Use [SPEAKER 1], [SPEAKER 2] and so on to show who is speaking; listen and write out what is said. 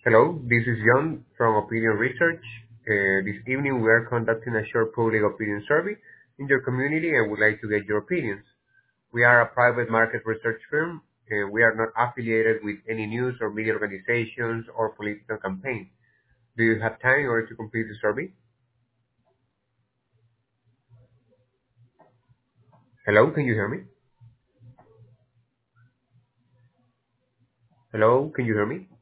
[SPEAKER 1] Hello, this is John from Opinion Research. This evening we are conducting a short public opinion survey in your community and would like to get your opinions. We are a private market research firm and we are not affiliated with any news or media organizations or political campaigns. Do you have time in order to complete the survey? Hello, can you hear me? Hello, can you hear me?